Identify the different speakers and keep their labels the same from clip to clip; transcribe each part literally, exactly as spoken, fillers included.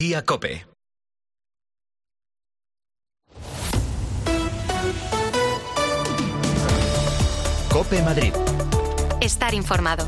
Speaker 1: Día COPE. COPE Madrid.
Speaker 2: Estar informado.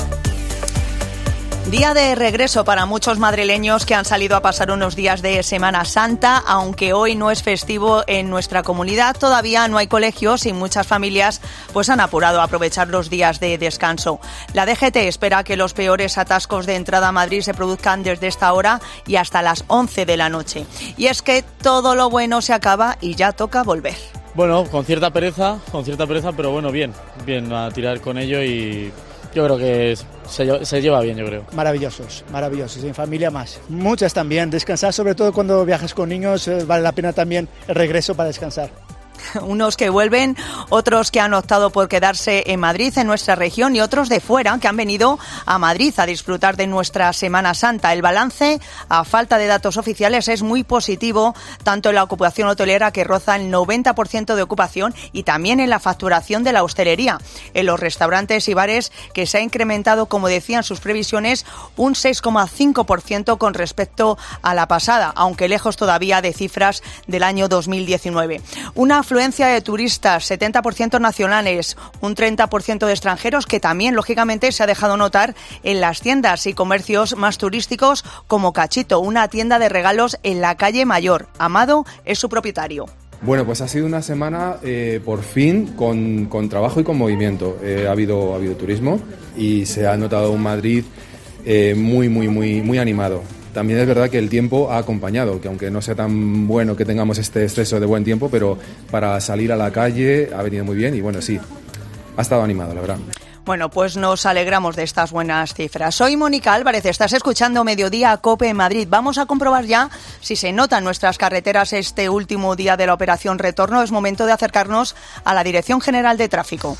Speaker 3: Día de regreso para muchos madrileños que han salido a pasar unos días de Semana Santa, aunque hoy no es festivo en nuestra comunidad, todavía no hay colegios y muchas familias pues han apurado a aprovechar los días de descanso. La D G T espera que los peores atascos de entrada a Madrid se produzcan desde esta hora y hasta las once de la noche. Y es que todo lo bueno se acaba y ya toca volver.
Speaker 4: Bueno, con cierta pereza, con cierta pereza, pero bueno, bien, bien a tirar con ello y yo creo que se, se lleva bien, yo creo.
Speaker 5: Maravillosos, maravillosos, en familia más. Muchas también, descansar, sobre todo cuando viajas con niños, eh, vale la pena también el regreso para descansar.
Speaker 3: Unos que vuelven, otros que han optado por quedarse en Madrid, en nuestra región, y otros de fuera que han venido a Madrid a disfrutar de nuestra Semana Santa. El balance, a falta de datos oficiales, es muy positivo, tanto en la ocupación hotelera, que roza el noventa por ciento de ocupación, y también en la facturación de la hostelería. En los restaurantes y bares, que se ha incrementado, como decían sus previsiones, un seis coma cinco por ciento con respecto a la pasada, aunque lejos todavía de cifras del año dos mil diecinueve. Una afluencia de turistas, setenta por ciento nacionales, un treinta por ciento de extranjeros, que también, lógicamente, se ha dejado notar en las tiendas y comercios más turísticos como Cachito, una tienda de regalos en la calle Mayor. Amado es su propietario.
Speaker 6: Bueno, pues ha sido una semana, eh, por fin, con, con trabajo y con movimiento. Eh, ha habido, ha habido turismo y se ha notado un Madrid eh, muy, muy, muy, muy animado. También es verdad que el tiempo ha acompañado, que aunque no sea tan bueno que tengamos este exceso de buen tiempo, pero para salir a la calle ha venido muy bien y bueno, sí, ha estado animado, la verdad.
Speaker 3: Bueno, pues nos alegramos de estas buenas cifras. Soy Mónica Álvarez, estás escuchando Mediodía COPE en Madrid. Vamos a comprobar ya si se nota en nuestras carreteras este último día de la operación Retorno. Es momento de acercarnos a la Dirección General de Tráfico.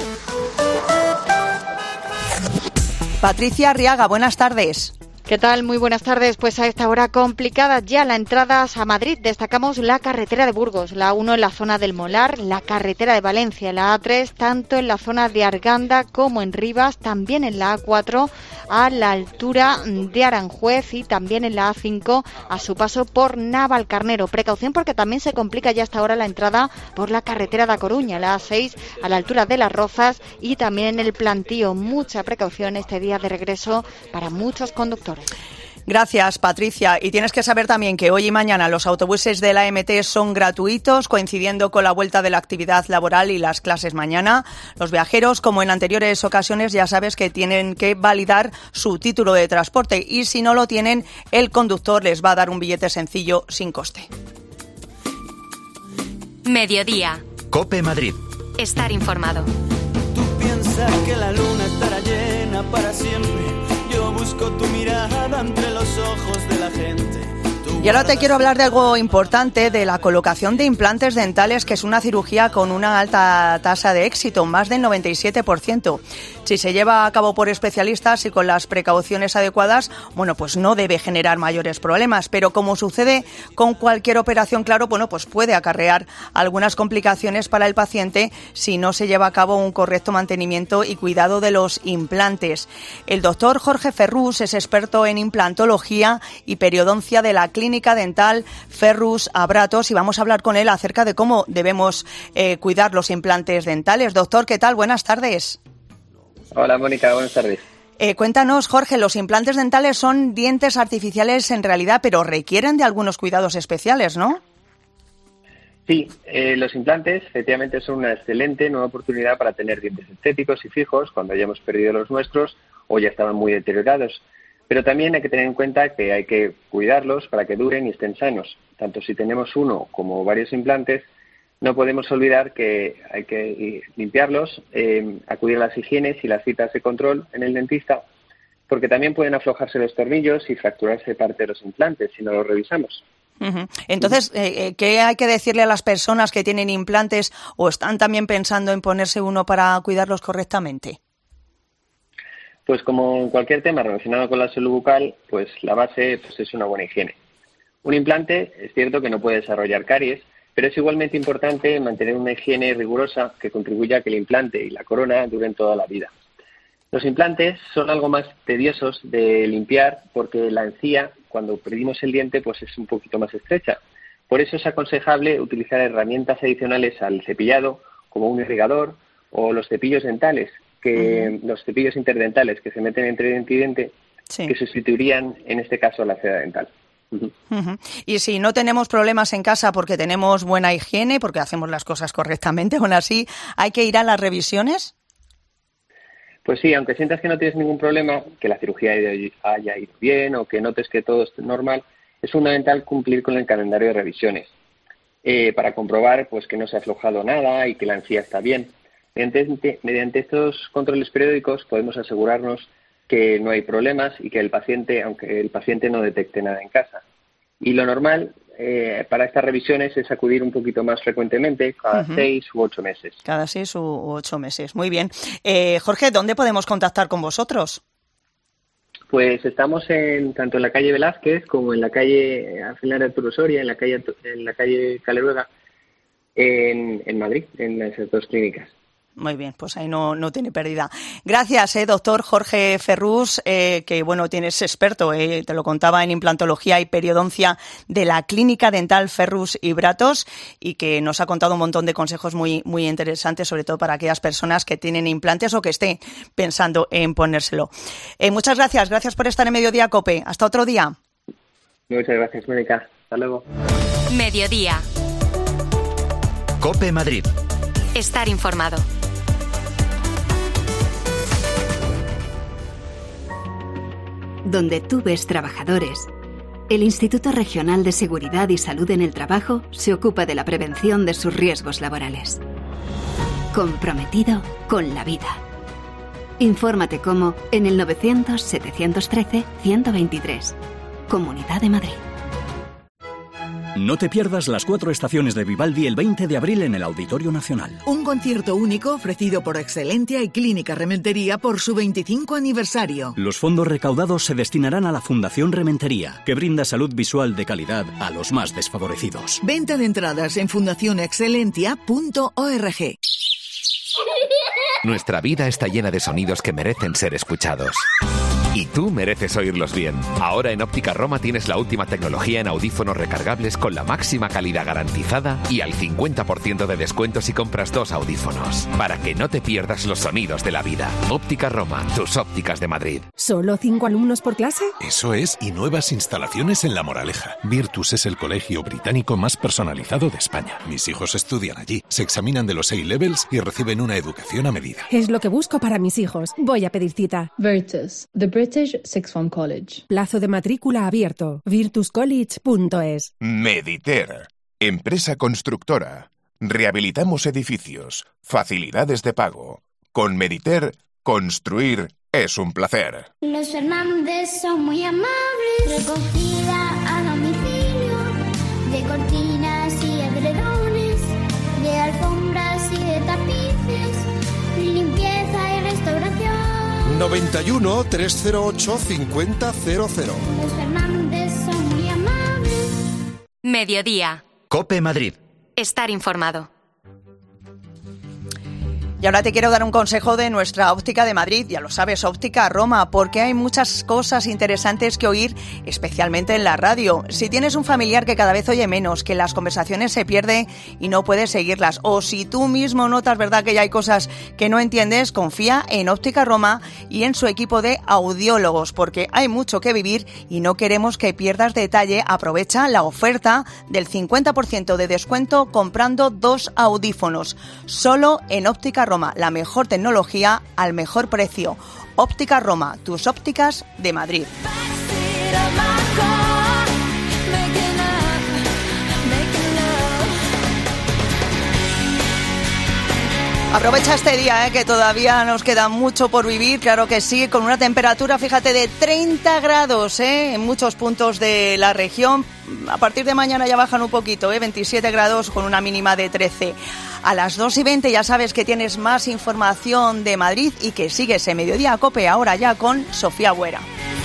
Speaker 3: Patricia Arriaga, buenas tardes.
Speaker 7: ¿Qué tal? Muy buenas tardes. Pues a esta hora complicada ya la entrada a Madrid. Destacamos la carretera de Burgos, la uno en la zona del Molar, la carretera de Valencia, la A tres, tanto en la zona de Arganda como en Rivas, también en la A cuatro a la altura de Aranjuez y también en la A cinco a su paso por Navalcarnero. Precaución porque también se complica ya hasta ahora la entrada por la carretera de A Coruña, la A seis a la altura de Las Rozas y también en el Plantío. Mucha precaución este día de regreso para muchos conductores.
Speaker 3: Gracias, Patricia. Y tienes que saber también que hoy y mañana los autobuses de la A M T son gratuitos, coincidiendo con la vuelta de la actividad laboral y las clases mañana. Los viajeros, como en anteriores ocasiones, ya sabes que tienen que validar su título de transporte y si no lo tienen, el conductor les va a dar un billete sencillo sin coste.
Speaker 2: Mediodía.
Speaker 1: COPE Madrid. Estar informado.
Speaker 8: Tú piensas que la luna estará llena para siempre. Yo busco tu mirada entre los ojos de la gente.
Speaker 3: Y ahora te quiero hablar de algo importante, de la colocación de implantes dentales, que es una cirugía con una alta tasa de éxito, más del noventa y siete por ciento. Si se lleva a cabo por especialistas y con las precauciones adecuadas, bueno, pues no debe generar mayores problemas. Pero como sucede con cualquier operación, claro, bueno, pues puede acarrear algunas complicaciones para el paciente si no se lleva a cabo un correcto mantenimiento y cuidado de los implantes. El doctor Jorge Ferrús es experto en implantología y periodoncia de la Clínica Dental Ferrús Abratos y vamos a hablar con él acerca de cómo debemos eh, cuidar los implantes dentales. Doctor, ¿qué tal? Buenas tardes.
Speaker 9: Hola, Mónica, buenas tardes.
Speaker 3: Eh, cuéntanos, Jorge, los implantes dentales son dientes artificiales en realidad, pero requieren de algunos cuidados especiales, ¿no?
Speaker 9: Sí, eh, los implantes efectivamente son una excelente nueva oportunidad para tener dientes estéticos y fijos cuando hayamos perdido los nuestros o ya estaban muy deteriorados. Pero también hay que tener en cuenta que hay que cuidarlos para que duren y estén sanos. Tanto si tenemos uno como varios implantes, no podemos olvidar que hay que limpiarlos, eh, acudir a las higienes y las citas de control en el dentista, porque también pueden aflojarse los tornillos y fracturarse parte de los implantes si no los revisamos.
Speaker 3: Uh-huh. Entonces, eh, ¿qué hay que decirle a las personas que tienen implantes o están también pensando en ponerse uno para cuidarlos correctamente?
Speaker 9: Pues como en cualquier tema relacionado con la salud bucal, pues la base pues es una buena higiene. Un implante es cierto que no puede desarrollar caries, pero es igualmente importante mantener una higiene rigurosa que contribuya a que el implante y la corona duren toda la vida. Los implantes son algo más tediosos de limpiar porque la encía cuando perdimos el diente pues es un poquito más estrecha. Por eso es aconsejable utilizar herramientas adicionales al cepillado, como un irrigador o los cepillos dentales, que uh-huh. los cepillos interdentales que se meten entre diente y diente, sí. que sustituirían en este caso la cera dental. Uh-huh.
Speaker 3: Uh-huh. Y si no tenemos problemas en casa porque tenemos buena higiene, porque hacemos las cosas correctamente, aún así, ¿hay que ir a las revisiones?
Speaker 9: Pues sí, aunque sientas que no tienes ningún problema, que la cirugía haya ido bien o que notes que todo es normal, es fundamental cumplir con el calendario de revisiones eh, para comprobar pues que no se ha aflojado nada y que la encía está bien. Mediante, mediante estos controles periódicos podemos asegurarnos que no hay problemas y que el paciente, aunque el paciente no detecte nada en casa. Y lo normal eh, para estas revisiones es acudir un poquito más frecuentemente, cada uh-huh. seis u ocho meses.
Speaker 3: Cada seis u ocho meses, muy bien. Eh, Jorge, ¿dónde podemos contactar con vosotros?
Speaker 9: Pues estamos en tanto en la calle Velázquez como en la calle Alfilar Arturo Soria, en la calle en la calle Caleruega, en, en Madrid, en esas dos clínicas.
Speaker 3: Muy bien, pues ahí no, no tiene pérdida. Gracias, eh, doctor Jorge Ferrús, eh, que bueno, tienes experto, eh, te lo contaba, en implantología y periodoncia de la Clínica Dental Ferrús y Bratos, y que nos ha contado un montón de consejos muy, muy interesantes, sobre todo para aquellas personas que tienen implantes o que estén pensando en ponérselo. Eh, muchas gracias, gracias por estar en Mediodía COPE. Hasta otro día.
Speaker 9: Muchas gracias, Mónica. Hasta luego.
Speaker 2: Mediodía.
Speaker 1: COPE Madrid.
Speaker 2: Estar informado.
Speaker 10: Donde tú ves trabajadores, el Instituto Regional de Seguridad y Salud en el Trabajo se ocupa de la prevención de sus riesgos laborales. Comprometido con la vida. Infórmate cómo en el novecientos, setecientos trece, ciento veintitrés. Comunidad de Madrid.
Speaker 11: No te pierdas las cuatro estaciones de Vivaldi el veinte de abril en el Auditorio Nacional.
Speaker 12: Un concierto único ofrecido por Excelentia y Clínica Rementería por su veinticinco aniversario.
Speaker 11: Los fondos recaudados se destinarán a la Fundación Rementería, que brinda salud visual de calidad a los más desfavorecidos.
Speaker 12: Venta de entradas en fundación excelentia punto org.
Speaker 13: Nuestra vida está llena de sonidos que merecen ser escuchados. Y tú mereces oírlos bien. Ahora en Óptica Roma tienes la última tecnología en audífonos recargables con la máxima calidad garantizada y al cincuenta por ciento de descuento si compras dos audífonos. Para que no te pierdas los sonidos de la vida. Óptica Roma, tus ópticas de Madrid.
Speaker 14: ¿Solo cinco alumnos por clase?
Speaker 15: Eso es, y nuevas instalaciones en La Moraleja. Virtus es el colegio británico más personalizado de España. Mis hijos estudian allí, se examinan de los A-Levels y reciben una educación a medida.
Speaker 14: Es lo que busco para mis hijos. Voy a pedir cita.
Speaker 16: Virtus, the British Sixth Form College.
Speaker 14: Plazo de matrícula abierto. virtus college punto es.
Speaker 17: Mediter, empresa constructora. Rehabilitamos edificios. Facilidades de pago. Con Mediter, construir es un placer.
Speaker 18: Los Fernández son muy amables. Recogida a domicilio de cortinas y edredones, de alfombras y de tapices, limpieza y restauración.
Speaker 19: noventa y uno, trescientos ocho, cincuenta cero cero.
Speaker 18: Los Fernández son muy amables.
Speaker 2: Mediodía.
Speaker 1: COPE Madrid.
Speaker 2: Estar informado.
Speaker 3: Y ahora te quiero dar un consejo de nuestra óptica de Madrid, ya lo sabes, Óptica Roma, porque hay muchas cosas interesantes que oír, especialmente en la radio. Si tienes un familiar que cada vez oye menos, que las conversaciones se pierden y no puedes seguirlas, o si tú mismo notas, verdad, que ya hay cosas que no entiendes, confía en Óptica Roma y en su equipo de audiólogos, porque hay mucho que vivir y no queremos que pierdas detalle. Aprovecha la oferta del cincuenta por ciento de descuento comprando dos audífonos, solo en Óptica Roma. Roma, la mejor tecnología al mejor precio. Óptica Roma, tus ópticas de Madrid. Aprovecha este día, eh, que todavía nos queda mucho por vivir, claro que sí, con una temperatura, fíjate, de treinta grados eh, en muchos puntos de la región. A partir de mañana ya bajan un poquito, eh, veintisiete grados con una mínima de trece. A las dos y veinte ya sabes que tienes más información de Madrid y que sigues en Mediodía COPE ahora ya con Sofía Buera.